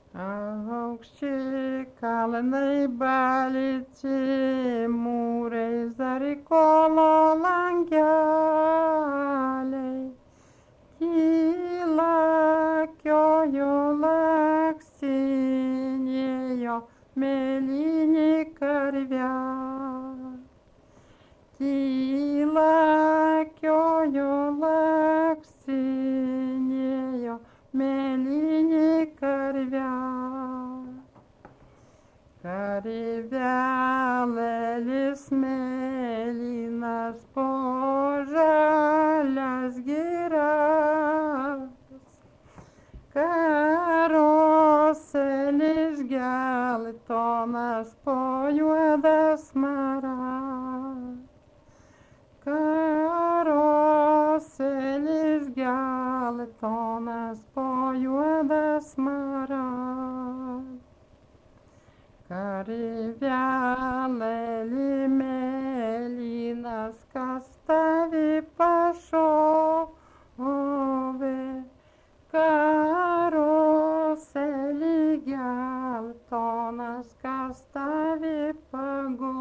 Aukšti kalnai balti, mūrai zarikolo langeliai, tyla kiojo laksinėjo mėlyni karveliai. Tyla kiojo laksinėjo mėlyni karveliai. Karvelėlis mėlynas po žalias giras, karoselis geltonas po juodas maras. Karoselis geltonas po juodas maras. Karvelėli mėlynas, kas tavi pašovė, karoselį geltonas, kas tavi paguldė.